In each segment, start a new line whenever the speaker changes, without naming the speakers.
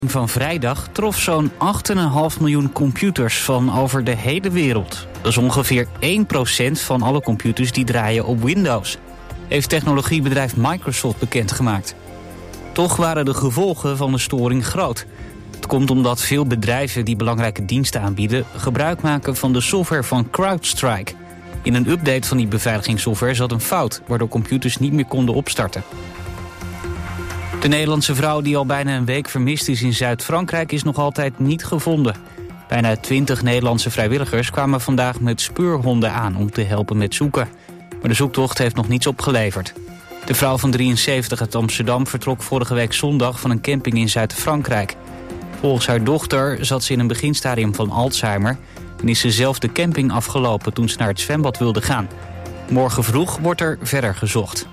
Van vrijdag trof zo'n 8,5 miljoen computers van over de hele wereld. Dat is ongeveer 1% van alle computers die draaien op Windows, heeft technologiebedrijf Microsoft bekendgemaakt. Toch waren de gevolgen van de storing groot. Het komt omdat veel bedrijven die belangrijke diensten aanbieden gebruik maken van de software van CrowdStrike. In een update van die beveiligingssoftware zat een fout, waardoor computers niet meer konden opstarten. De Nederlandse vrouw die al bijna een week vermist is in Zuid-Frankrijk is nog altijd niet gevonden. Bijna 20 Nederlandse vrijwilligers kwamen vandaag met speurhonden aan om te helpen met zoeken. Maar de zoektocht heeft nog niets opgeleverd. De vrouw van 73 uit Amsterdam vertrok vorige week zondag van een camping in Zuid-Frankrijk. Volgens haar dochter zat ze in een beginstadium van Alzheimer en is ze zelf de camping afgelopen toen ze naar het zwembad wilde gaan. Morgen vroeg wordt er verder gezocht.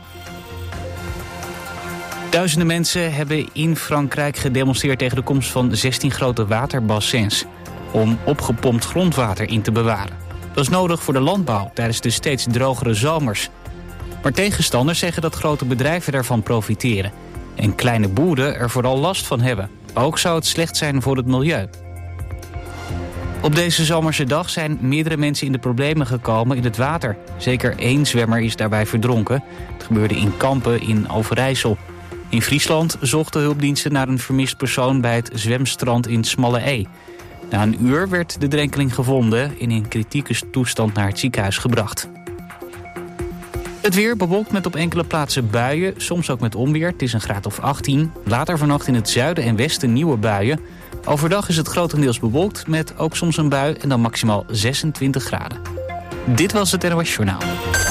Duizenden mensen hebben in Frankrijk gedemonstreerd tegen de komst van 16 grote waterbassins om opgepompt grondwater in te bewaren. Dat is nodig voor de landbouw tijdens de steeds drogere zomers. Maar tegenstanders zeggen dat grote bedrijven daarvan profiteren en kleine boeren er vooral last van hebben. Ook zou het slecht zijn voor het milieu. Op deze zomerse dag zijn meerdere mensen in de problemen gekomen in het water. Zeker 1 zwemmer is daarbij verdronken. Het gebeurde in Kampen in Overijssel. In Friesland zochten hulpdiensten naar een vermist persoon bij het zwemstrand in Smalle E. Na een uur werd de drenkeling gevonden en in kritieke toestand naar het ziekenhuis gebracht. Het weer bewolkt met op enkele plaatsen buien, soms ook met onweer. Het is een graad of 18. Later vannacht in het zuiden en westen nieuwe buien. Overdag is het grotendeels bewolkt met ook soms een bui en dan maximaal 26 graden. Dit was het NOS Journaal.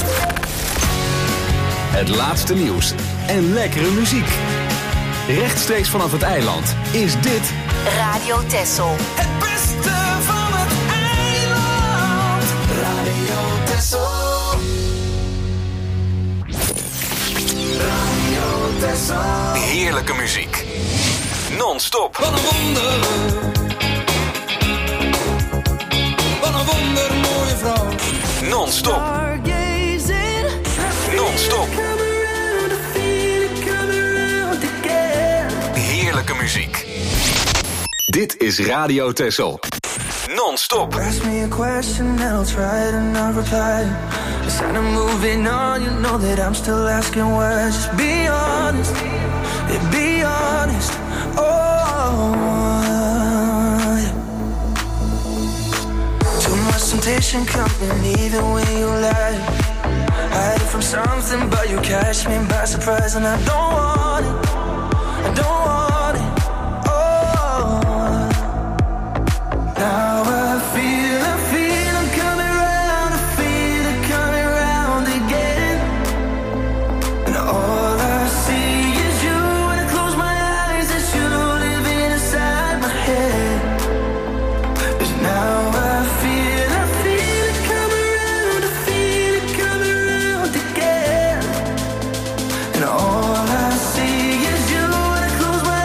Het laatste nieuws en lekkere muziek. Rechtstreeks vanaf het eiland is dit
Radio Texel.
Het beste van het eiland. Radio Texel. Radio Texel.
heerlijke muziek. Non-stop.
Wat een wonder. Wat een wonder, mooie vrouw.
Non-stop. Non-stop. Heerlijke muziek. Dit is Radio Texel. Non-stop.
Ask me a question and I'll try to not reply. Instead of moving on, you know that I'm still asking why. Just be honest, yeah, be honest. Oh, yeah. Too much temptation coming even when you lie. Hide from something, but you catch me by surprise, and I don't want it. I don't want it. Oh, now I feel I'm coming round. I feel it coming round again. And all I see is you. When I close my eyes, it's you living inside my head. 'Cause now I feel it coming round. I feel it coming round again. And all I see is you. When I close my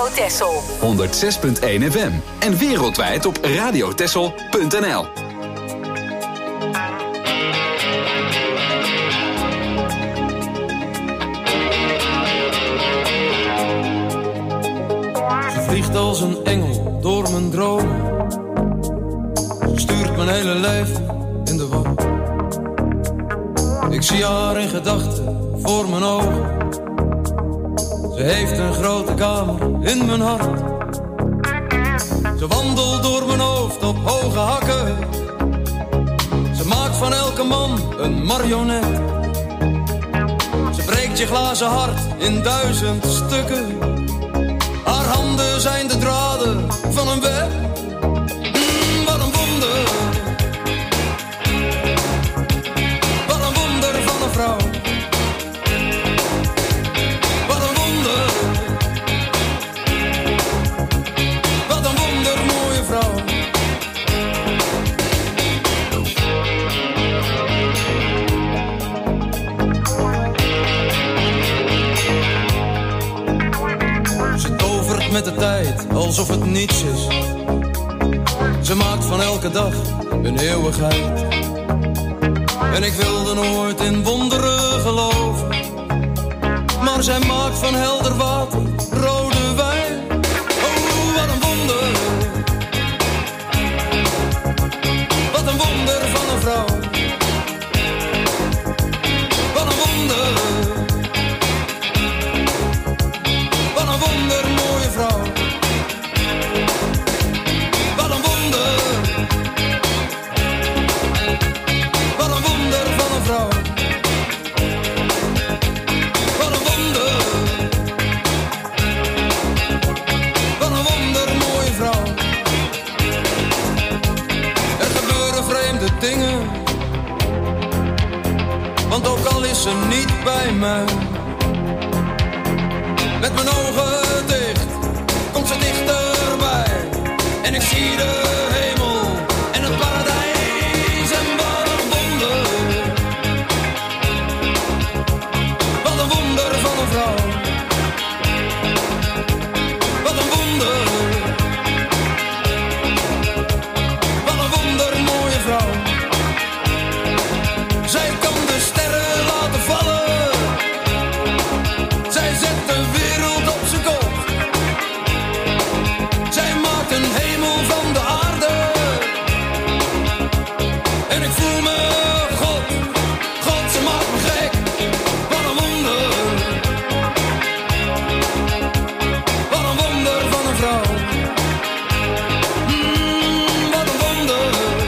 Radio Texel.
106.1 FM. En wereldwijd op radiotexel.nl.
Ze vliegt als een engel door mijn dromen. Ze stuurt mijn hele leven in de war. Ik zie haar in gedachten voor mijn ogen. Ze heeft een grote kamer in mijn hart. Ze wandelt door mijn hoofd op hoge hakken. Ze maakt van elke man een marionet. Ze breekt je glazen hart in 1000 stukken. Haar handen zijn de draden van een web. Wat een wonder. Wat een wonder van een vrouw. Wat een wonder. Wat een wonder mooie vrouw. Ze tovert met de tijd alsof het niets is. Ze maakt van elke dag een eeuwigheid. En ik wilde nooit in wonderen geloven. Maar zij maakt van helder water rode wijn. Oh, wat een wonder. Wat een wonder van een vrouw. Wat een wonder. Wat een wonder mooie vrouw. Wat een wonder. Wat een wonder van een vrouw. Wat een wonder. Wat een wonder mooie vrouw. Er gebeuren vreemde dingen. Want ook al is ze niet bij mij. Met mijn ogen dicht komt ze dichterbij. En ik zie de hemel en het paradijs. En wat een wonder. Wat een wonder van een vrouw. Wat een wonder. Wat een wonder mooie vrouw. Zij kan de sterren laten vallen. Zij zet de wereld op zijn kop. Zij maakt een hemel van de aarde. En ik voel me God. God, ze maakt me gek. Wat een wonder. Wat een wonder van een vrouw. Wat een wonder.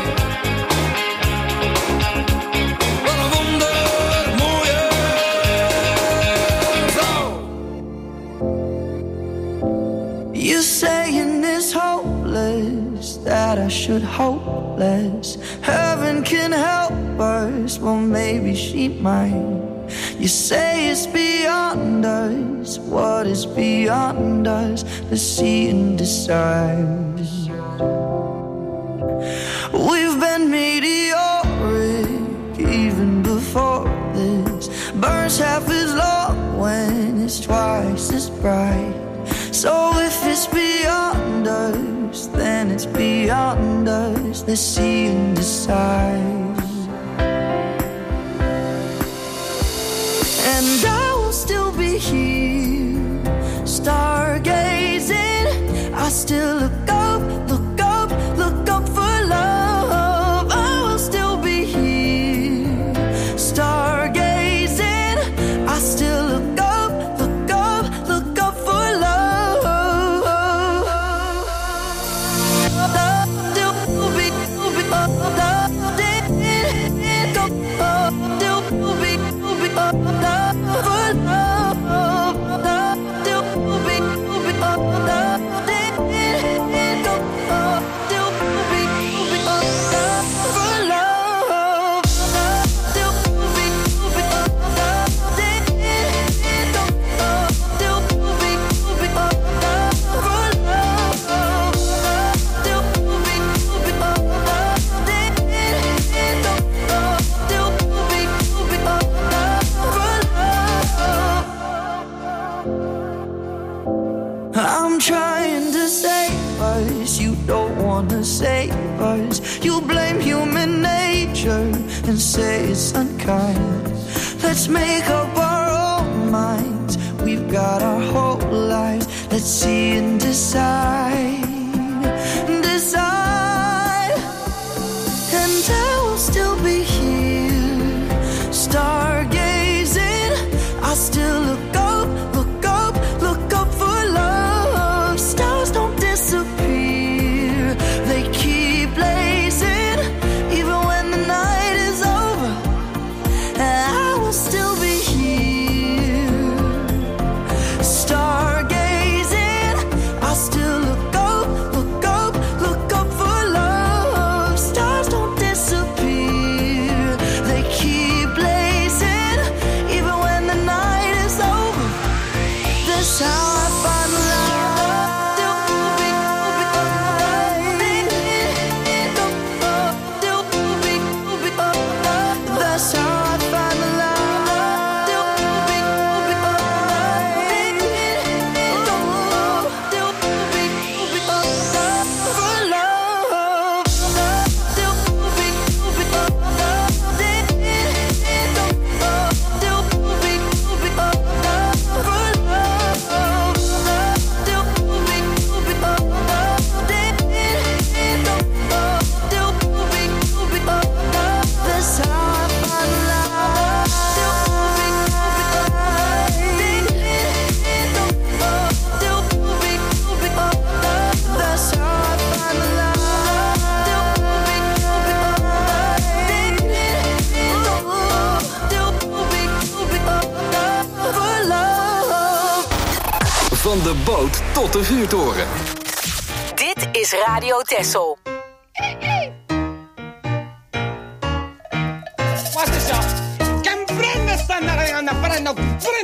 Wat een wonder mooie vrouw.
You saying it's hopeless, that I should hope less. Heaven can help us, well maybe she might. You say it's beyond us, what is beyond us? Let's see and decide. We've been meteoric even before this. Burns half as long when it's twice as bright. So if it's beyond us, then it's beyond us. Let's see and decide. And I will still be here, stargazing. I still look up, look up, look up for love. I will still be here, stargazing. I still look up, look up, look up for love. Still be, for love. unkind. Let's make up our own minds. We've got our whole lives. Let's see and decide. Decide. And I will still be here, stargazing. I'll still look up, look up, look up for love. Stars don't disappear, they keep blazing. Even when the night is over, I will still be here, stargazing. I'll still look up, look up, look up for love. Stars don't disappear, they keep blazing. Even when the night is over, that's how I find love. That's how I find
Van de boot tot de vuurtoren.
Dit is Radio Texel.
Watch this, y'all. Can prende sta andando, prendo,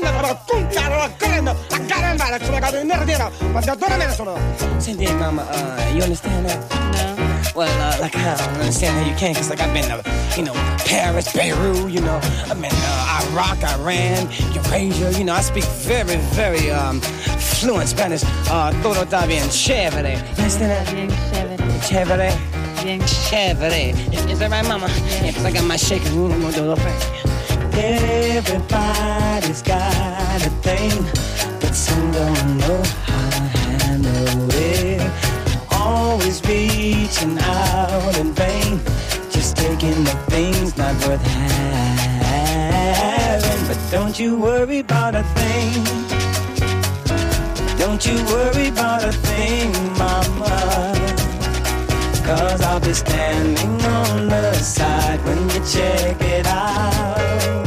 Senti, mama, you understand that?
No.
Well, like, I don't understand how you can, because, like, I've been to, Paris, Beirut, I've been to Iraq, Iran, Eurasia, I speak very, very fluent Spanish. Todo está bien chévere. You understand that?
Bien chévere.
Chévere?
Bien
Chévere. Is that right, mama? Yeah, because I got my shaker. I'm going to do a little thing. Everybody's got a thing, but some don't know how to handle it. Always reaching out in vain, just taking the things not worth having. But don't you worry about a thing. Don't you worry about a thing, mama. 'Cause I'll be standing on the side when you check it out.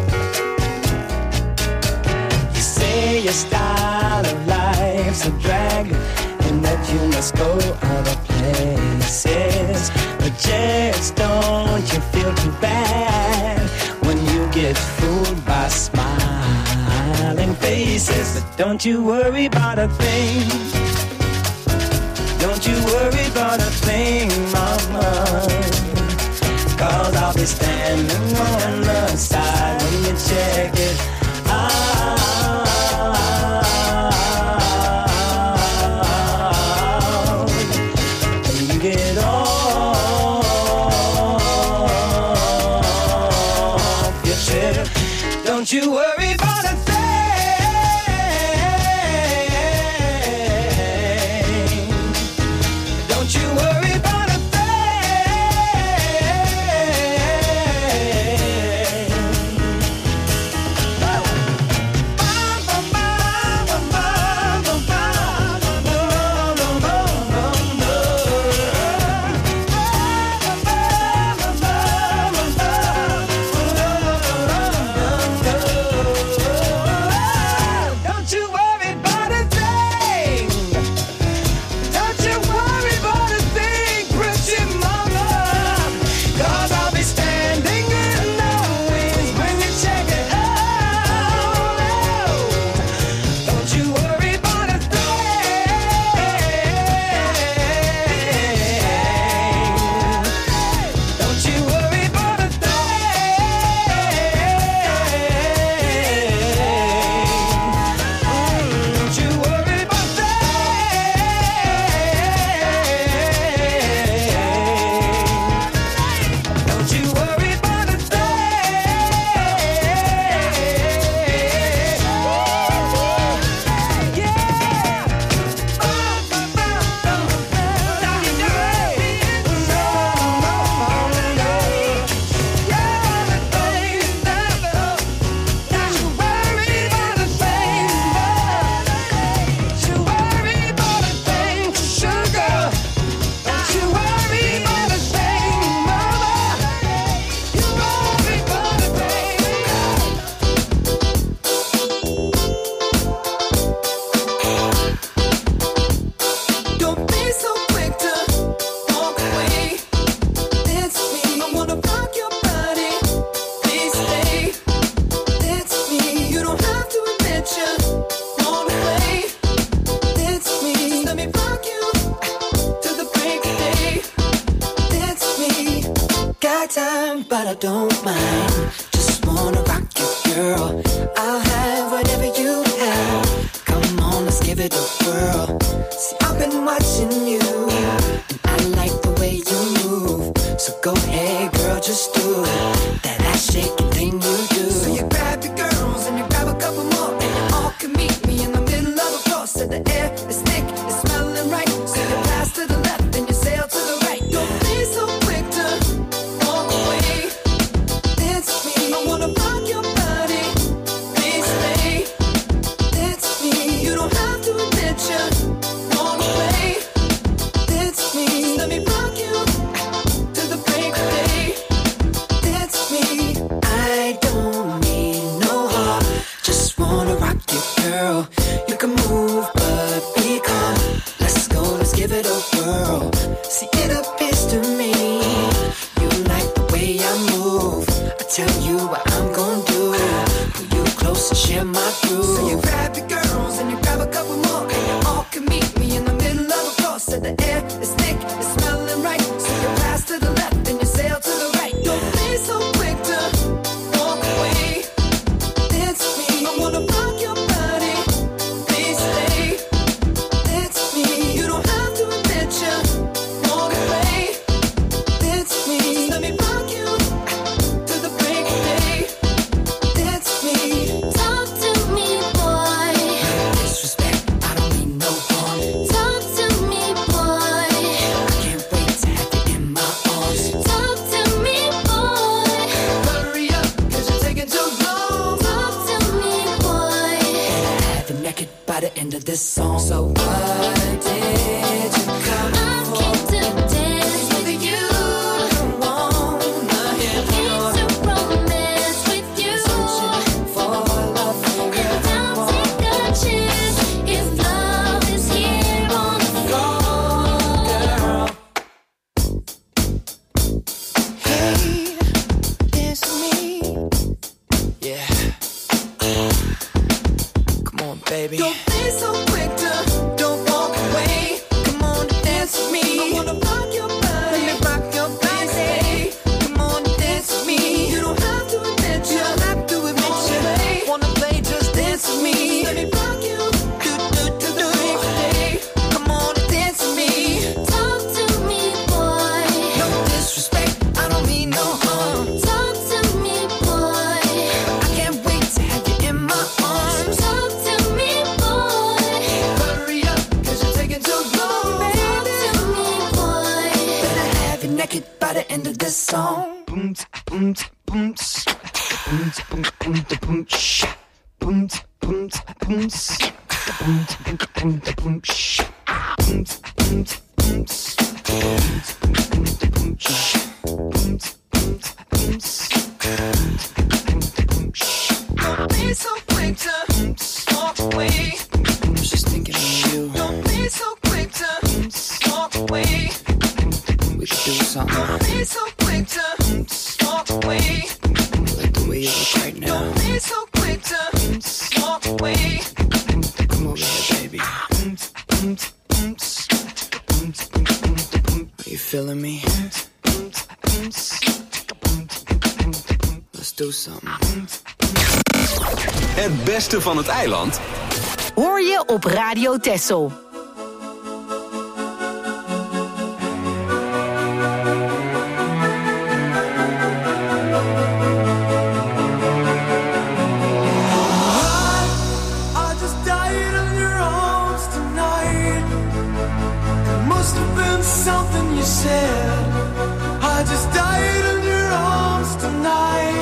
You say your style of life's a drag, and that you must go other places. But just don't you feel too bad when you get fooled by smiling faces. But don't you worry about a thing. Don't you worry about a thing, mama. 'Cause I'll be standing on the side when you check it out. Get off your chair. Don't you worry about a thing. Don't you worry about a thing.
but I don't mind. Just wanna rock you, girl. I'll have whatever you have. Come on, let's give it a whirl. See, I've been watching you, and I like the way you move. So go ahead, girl, just do that ass shaking thing you do. So you grab your girls and you grab a couple more, and you all can meet me in the middle of the floor. So the air is thick, it's smelling right. So you pass to the left and you sail to the right. Don't be so quick to walk away. Dance with me, I wanna rock your body. Please stay. Dance with me, you don't have to admit you want to play. Dance with me, just let me rock you to the break of day. Dance with me, I don't need no heart. Just wanna rock you, girl. You can move, but be calm. Let's go, let's give it a whirl. See, it appears to me you like the way I move. I tell you what I'm gonna do. Pull you close and share my groove. So you grab your girls and you grab a couple more, and you all can meet me in the middle of the floor. So the air is thick, it's smelling right. So you pass to the left and you sail to the right. Don't be so quick to walk away. Dance with me, I wanna rock your body. Please stay. Dance with me, you don't have to admit you want to play. Dance with me, just let me rock you to the break of day. Dance with me.
Talk to me, boy.
Disrespect, I don't mean no harm.
Talk to me, boy.
I can't wait to have you in my arms.
Talk to me, boy.
Hurry up, cause you're taking too long.
Talk to me, boy.
Have you naked by the end of this song. So why did you come
I came to dance with you.
wanna hear
Came to romance with you.
for love for real?
Now take a chance if love is here on the floor.
Girl. Hey, it's me. Yeah. Come on, baby. Don't be so quick to don't walk away. Come on, dance with me. I wanna rock your body. Let me rock your body. Come on, dance with me. You don't have to admit you. Don't have to admit you. Wanna play, just dance with me. Let me rock you. Do. Come on, dance with me.
Talk to me, boy.
No disrespect, I don't mean no harm.
Talk to me, boy.
I can't wait to have you in my arms.
Talk to me, boy.
Hurry up, cause you're taking too long,
Talk
baby.
to me, boy.
Better have you naked by the end of this song. Boom, boom, boom, boom, boom, boom, boom, sha. Boom, boom, boom, boom, boom, boom, boom, sha. Boom, boom, boom, boom, boom, sha. Boom, boom, boom, boom, sha. Don't be so quick to walk away. I was just thinking of you. Don't be so quick to walk away. We could do something. Don't be so quick to walk away. Like the way you look right now. Don't be so quick to walk away. Come over here, baby. Are you feeling me? Let's do something.
Het beste van het eiland
Hoor je op Radio Texel.
I just died in your arms tonight. It must have been something you said. I just died in your arms tonight.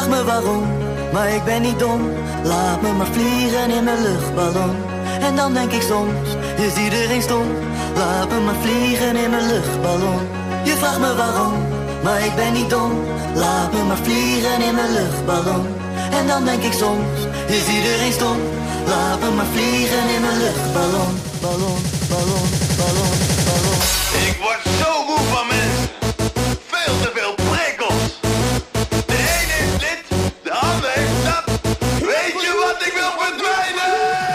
vraagt me waarom, maar ik ben niet dom. Laat me maar vliegen in mijn luchtballon. En dan denk ik soms, is iedereen stom? Laat me maar vliegen in mijn luchtballon. Je vraagt me waarom, maar ik ben niet dom. Laat me maar vliegen in mijn luchtballon. En dan denk ik soms, is iedereen stom? Laat me maar vliegen in mijn luchtballon. Ballon, ballon, ballon, ballon.
Ik word zo moe van mensen. Veel te veel prikkels. De een heeft dit, de ander heeft dat. Weet je wat ik wil verdwijnen?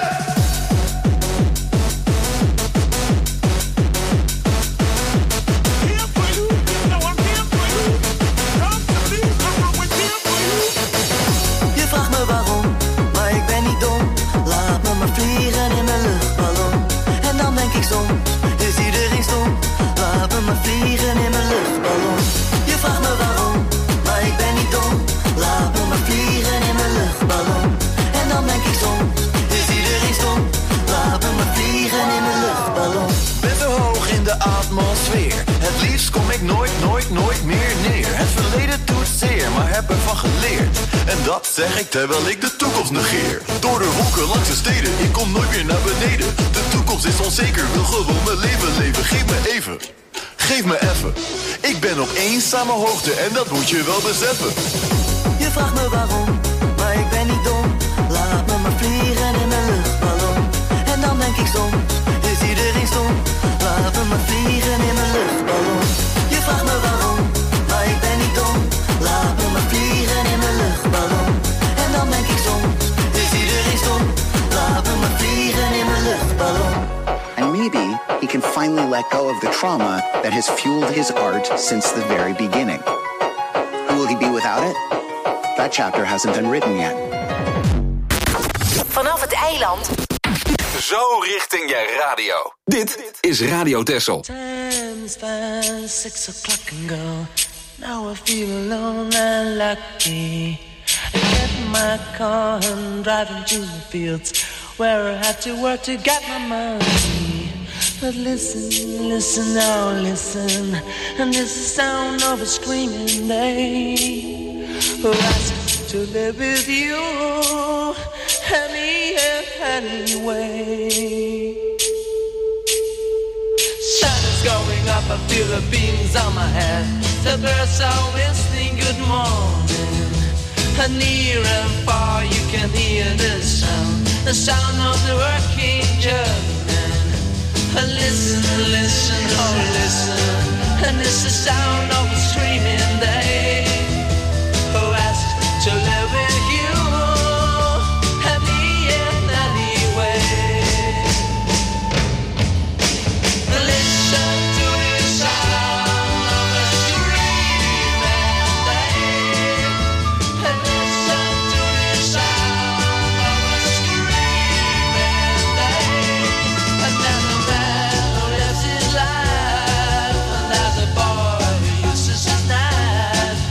Je vraagt me waarom, maar ik ben niet dom. Laat me maar vliegen in mijn luchtballon. En dan denk ik soms, is iedereen stom? Laat me maar vliegen in mijn luchtballon. Je vraagt me waarom, maar ik ben niet dom. Laat me maar vliegen in mijn luchtballon. En dan denk ik soms, is iedereen stom? Laat me maar vliegen in mijn luchtballon.
Ben zo hoog in de atmosfeer. Het liefst kom ik nooit meer neer. Het verleden doet zeer, maar heb ervan geleerd. En dat zeg ik terwijl ik de toekomst negeer. Door de wolken langs de steden, ik kom nooit meer naar beneden. De toekomst is onzeker, wil gewoon mijn leven leven. Geef me even, geef me even. Ik ben op eenzame hoogte en dat moet je wel beseffen.
Je vraagt me waarom, maar ik ben niet dom. Laat me maar vliegen in mijn luchtballon. En dan denk ik soms, is iedereen stom? Laat me maar vliegen in mijn luchtballon. Je vraagt me waarom, maar ik ben niet dom. Laat me maar vliegen in mijn luchtballon. En dan denk ik soms, is iedereen stom? Laat me maar vliegen in mijn luchtballon.
And maybe he can finally let go of the trauma that has fueled his art since the very beginning. Who will he be without it? That chapter hasn't been written yet.
Vanaf het eiland.
Zo richting je radio. Dit is Radio Texel.
Time's past 6 o'clock and go. Now I feel alone and lucky. I get in my car and driving to the fields where I have to work to get my money. But listen, listen, now listen, and this is the sound of a screaming day who asks to live with you anyway. Sun is going up, I feel the beams on my head. The birds are whistling good morning. And near and far you can hear the sound of the working German. And listen, listen, oh listen, and it's the sound of a screaming day who asks to live with you and me in any way. Listen to the sound of a screaming day, and listen to the sound of a screaming day, and then a man who lives his life, and there's a boy who uses his knife.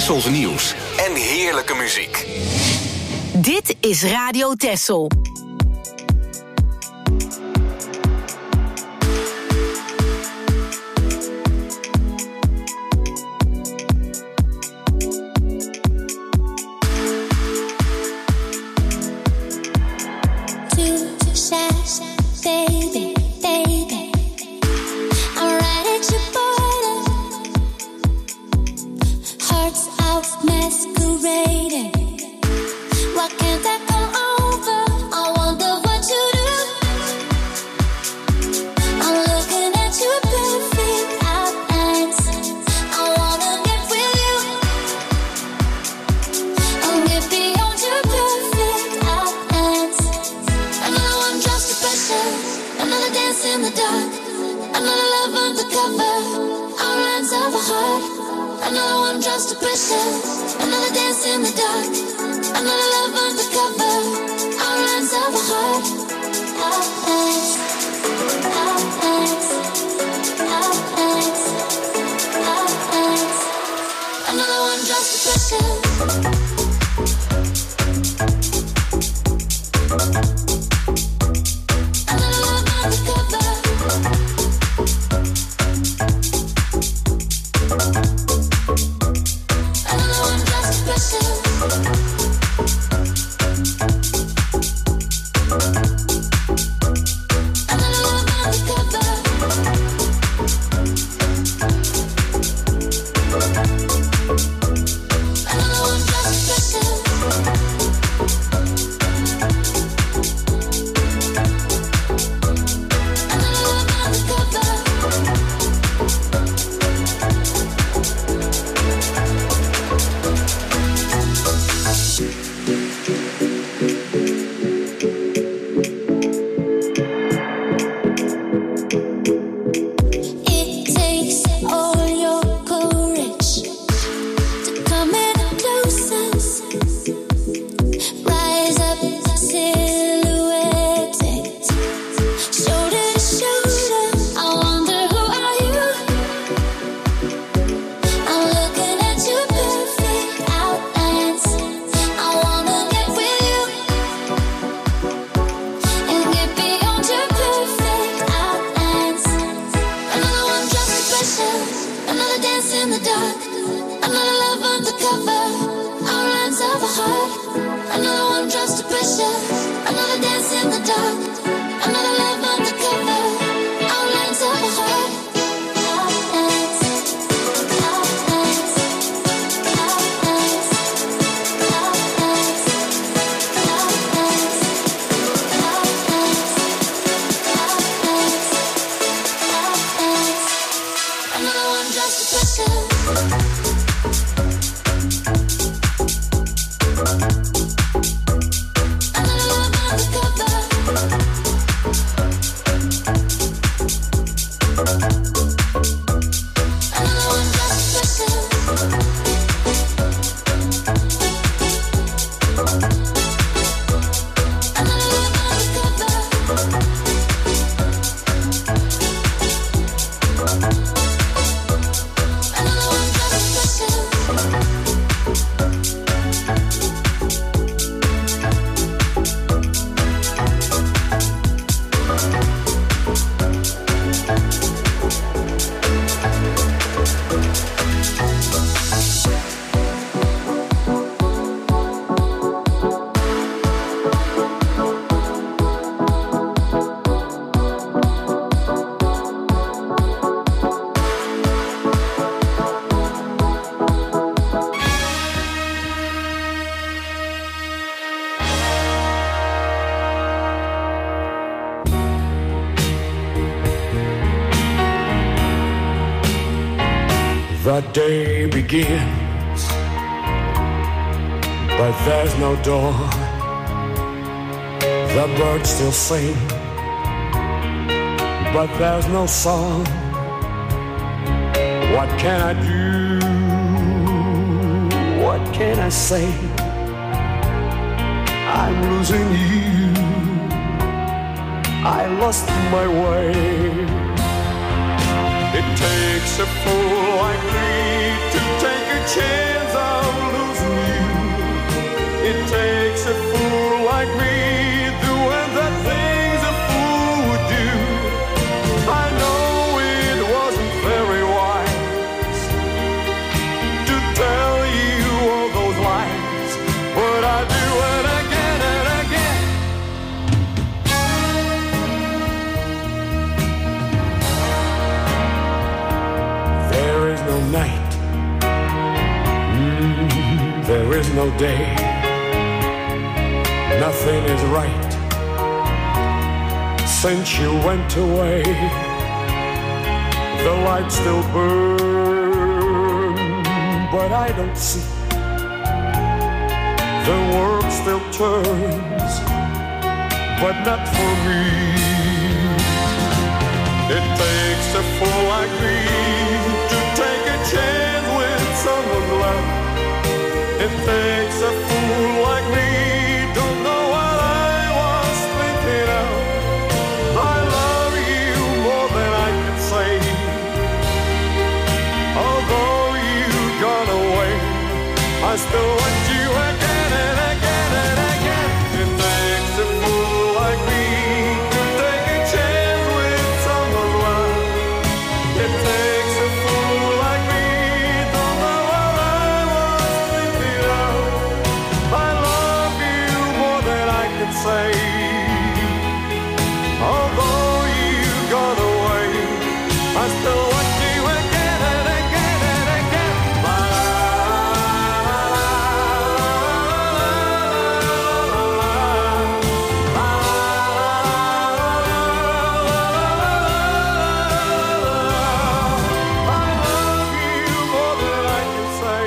Tessels nieuws en heerlijke muziek.
Dit is Radio Tessel.
The day begins, but there's no dawn. The birds still sing, but there's no song. What can I do? What can I say? I'm losing you. I lost my way. It takes a fool like me to take a chance chance of losing you. It takes a fool like me doing the things a fool would do. I know it wasn't very wise to tell you all those lies, but I do it again and again. There is no night, there is no day. Nothing is right since you went away. The lights still burn, but I don't see. The world still turns, but not for me. It takes a fool like me to take a chance with someone's love. It takes a fool like me, don't know what I was thinking of. I love you more than I can say. Although you've gone away, I still want you again and again and again. It takes a fool like me to take a chance with someone's love. It takes a fool like me, don't know what I was thinking of. I love you more than I can say. Although you've gone away, I still want you again and again and again. La la la la I love you more than I can say.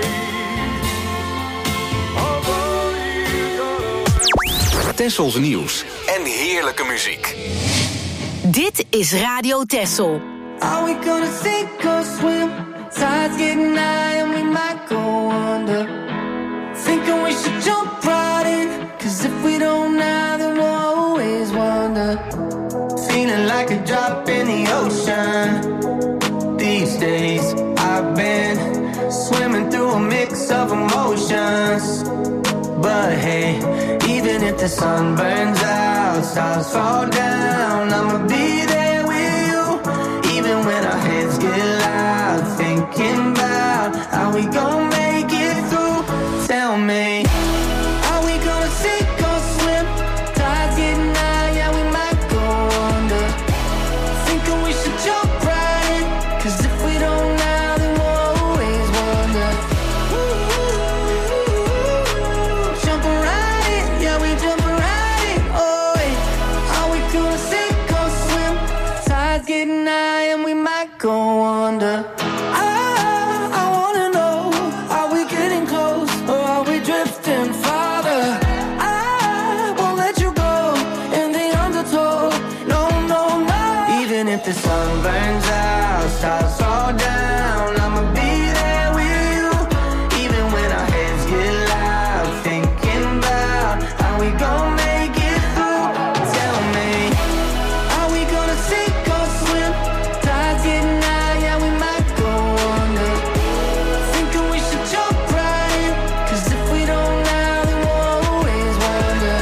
Although you've gone away.
Tessels nieuws en heerlijke muziek.
Dit is Radio Tessel.
Are we gonna sink or swim? Tide's getting high and we might go under. Thinking we should jump right in, 'cause if we don't now, then we'll always wonder. Feeling like a drop in the ocean. These days I've been swimming through a mix of emotions. But hey, even if the sun burns out, stars fall down, I'ma be there with you. Even when our heads get loud, thinking about how we gon' make it through. Tell me, are we gonna sink or swim? Tide's getting high, yeah, we might go under. Thinking we should jump right in, 'cause if we don't now, then we'll always wonder. Jumping right in, yeah, we jumping right in. Oh, wait, are we gonna sink or swim? Tide's getting high and we might go under. I wanna know, are we getting close or are we drifting farther? I won't let you go in the undertow. No, no, no. Even if the sun burns out, stars fall down, I'ma be there with you. Even when our heads get loud, thinking about how we gon' make it through. Tell me, are we gonna sink or swim? Tide's getting high, yeah, we might go under. Thinking we should jump right in, 'cause if we don't now, then we'll always wonder.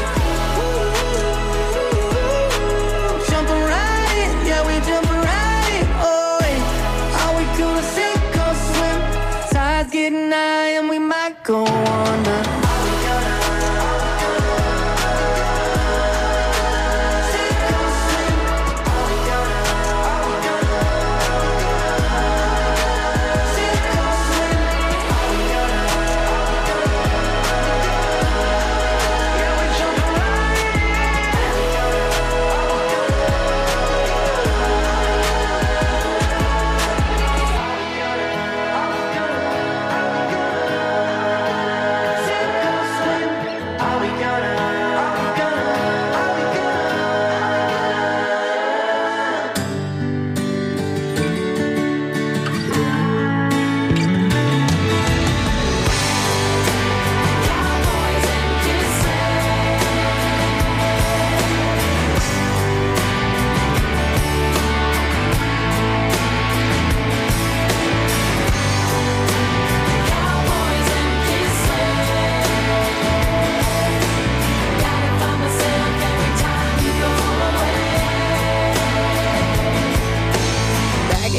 Jumping right in, yeah, we jumping right in. Oh, wait, are we gonna sink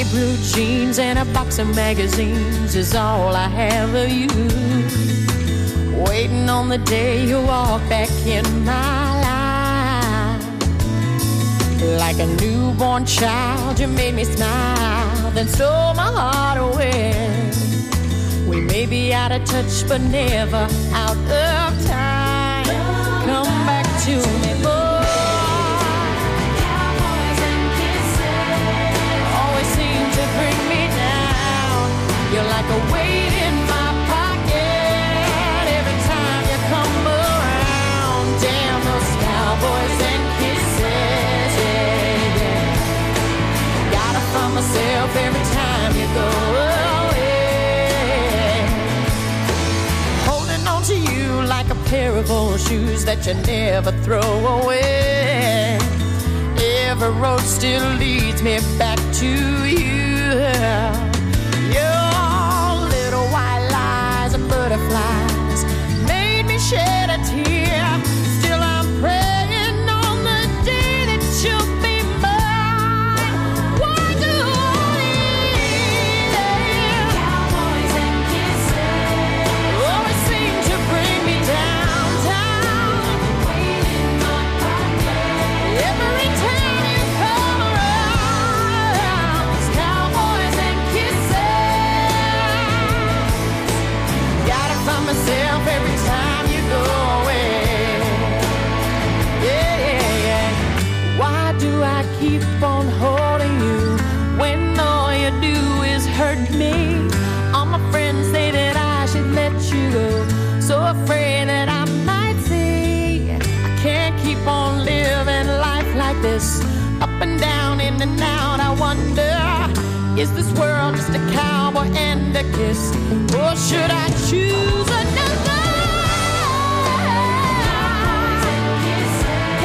Navy blue jeans and a box of magazines is all I have of you. Waiting on the day you walk back in my life. Like a newborn child, you made me smile, then stole my heart away. We may be out of touch, but never out of time. Come back to me, boy. Cowboys and kisses always seem to bring me down. You're like a weight in my pocket every time you come around. Damn those cowboys and kisses, yeah, yeah. Gotta find myself every time you go away. Holding on to you like a pair of old shoes that you never throw away. Every road still leads me back to you. Your little white lies and butterflies made me shed a tear. Still I'm praying on the day that you'll be mine. Why do all these cowboys and kisses always seem to bring me downtown? Every time you come around, these cowboys and kisses. Gotta find myself every time you go away. Yeah, yeah, yeah. Why do I keep on holding you when all you do is hurt me? All my friends say that I should let you go, so afraid that I might say I can't keep on living life like this, up and down, in and out. I wonder, is this world just a cowboy and a kiss, or should I choose another? Cowboys and kisses.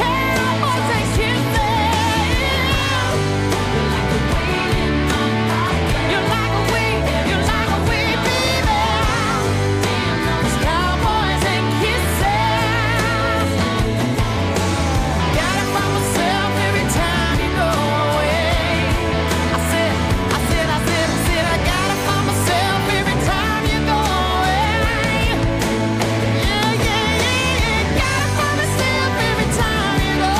You're like a weight, you're like a weight, baby. Those cowboys and kisses. Gotta find myself every time you go away. I said, I gotta find myself every time you go away. Yeah, yeah, yeah, gotta find myself every time you go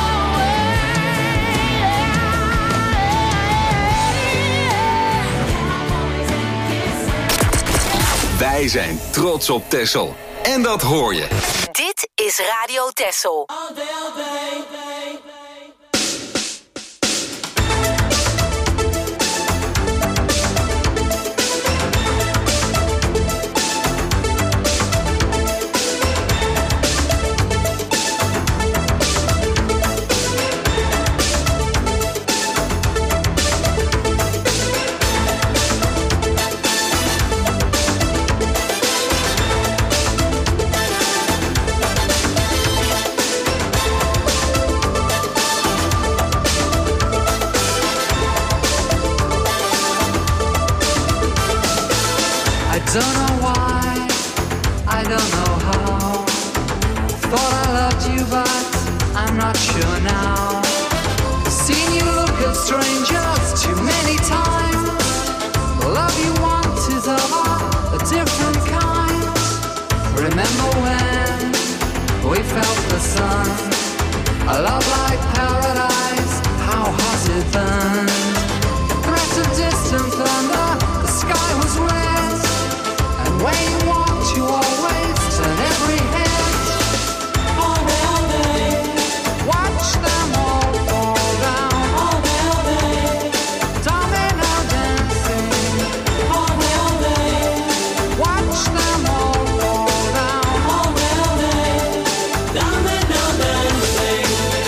away.
Wij zijn trots op Texel. En dat hoor je.
Dit is Radio Texel.
Don't know why, I don't know how. Thought I loved you, but I'm not sure now. Seen you look at strangers too many times. The love you want is of a different kind. Remember when we felt the sun? A love like paradise, how hot it burned. Threat of distant thunder, the sky was red. When you walked, you always turn every head. All day, watch them all fall down. All day, domino dancing. All day, watch them all fall down. All day, domino dancing.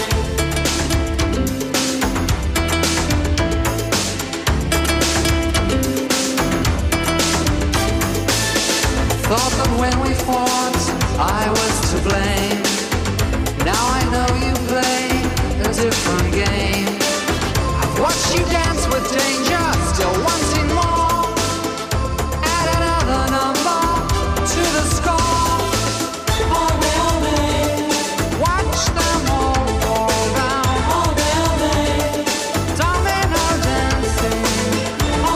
Thought that when we fought, I was to blame. Now I know you play a different game. I've watched you dance with danger, still wanting more. Add another number to the score. All day, watch them all fall down. All day, domino dancing.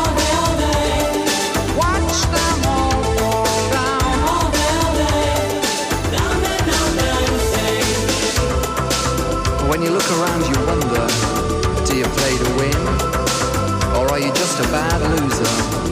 just a bad loser.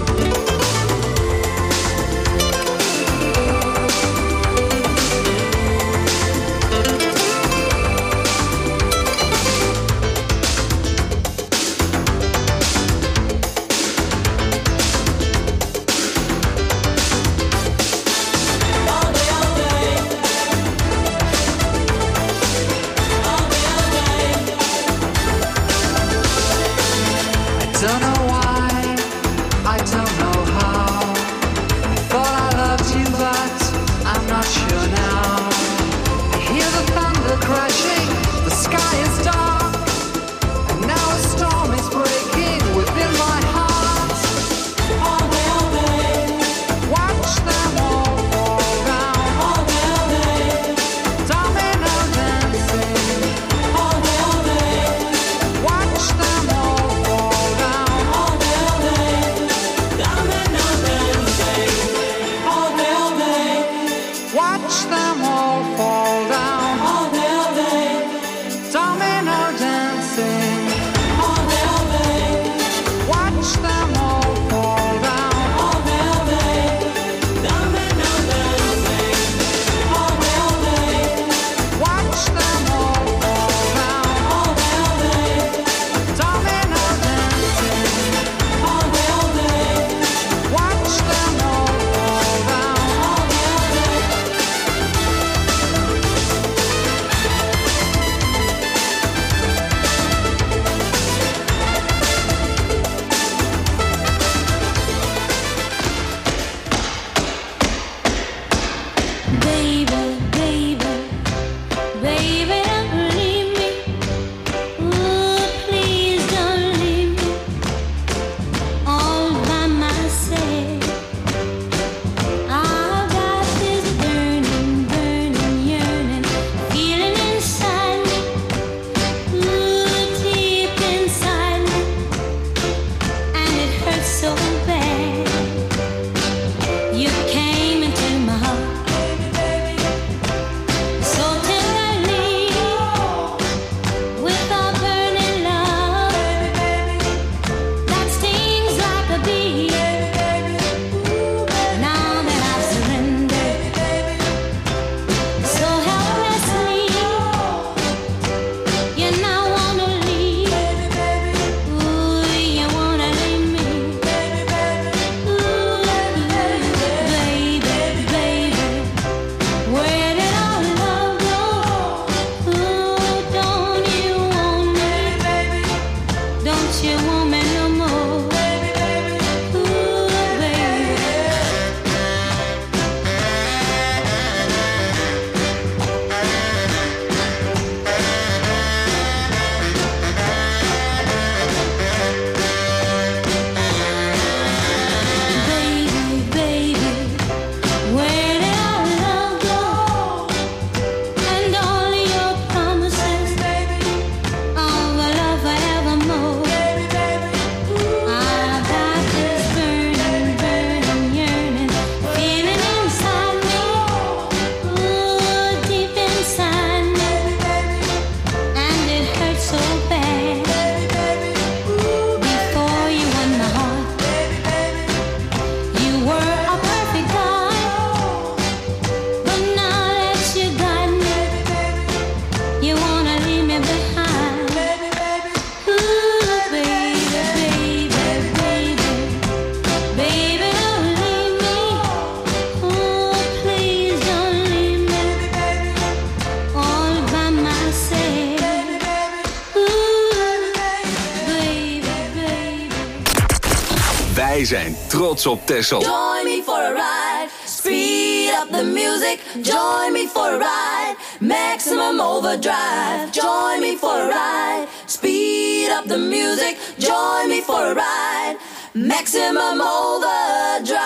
Wij zijn trots op Texel.
Join me for a ride. Speed up the music. Join me for a ride. Maximum overdrive. Join me for a ride. Speed up the music. Join me for a ride. Maximum overdrive.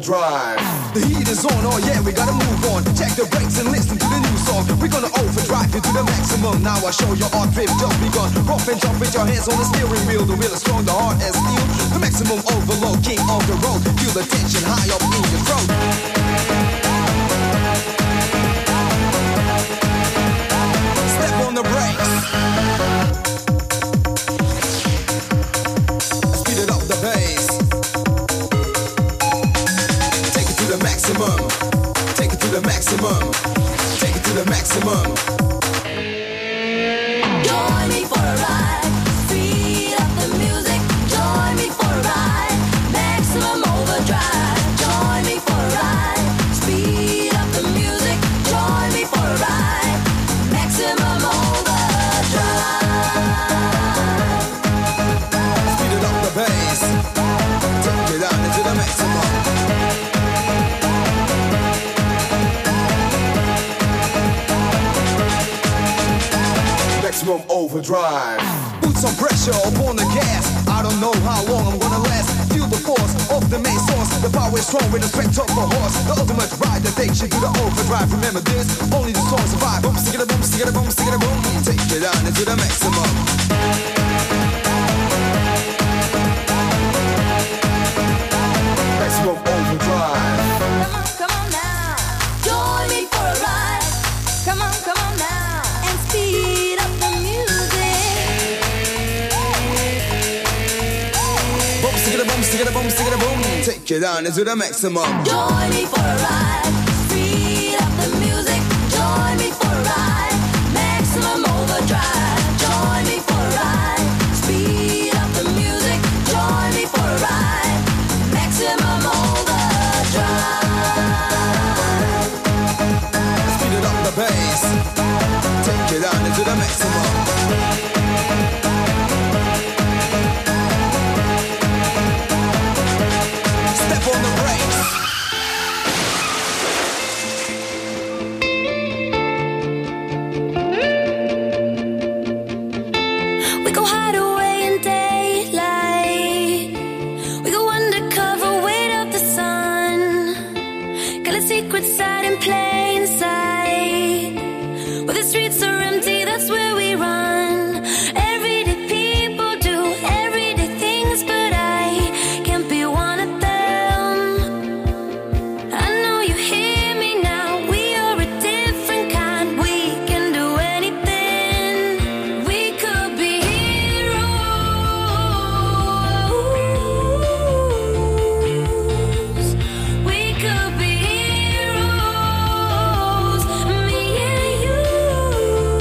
overdrive.
The heat is on, oh yeah, we gotta move on. Check the brakes and listen to the new song. We're gonna overdrive you to the maximum. Now I show you our trip just begun. Rough and jump with your hands on the steering wheel. The wheel is strong, the heart as steel. The maximum overload, king of the road. Feel the tension high up in your throat. Step on the brakes. Speed it up the bass. Take it to the maximum. Take it to the maximum. Take it to the maximum.
Join me for a ride. Speed up the music. Join me for a ride. Maximum overdrive. Join me for a ride. Speed up the music. Join me for a ride. Maximum overdrive.
Speed it up the bass. Take it down into the maximum.
Maximum overdrive.
Put some pressure upon the gas. I don't know how long I'm gonna last. Feel the force of the main source. The power is strong with the strength of a horse. The ultimate ride that takes you to the overdrive. Remember this, only the strong survive. Boom, stick it a boom, stick it a boom, stick it a boom. Take it down into the maximum.
Maximum overdrive.
Come on now. Join me for a ride. Come on now. And speed up the music.
Boom, stick it a boom, stick it a boom, stick it a boom. Take it down into the maximum.
Join me for a ride.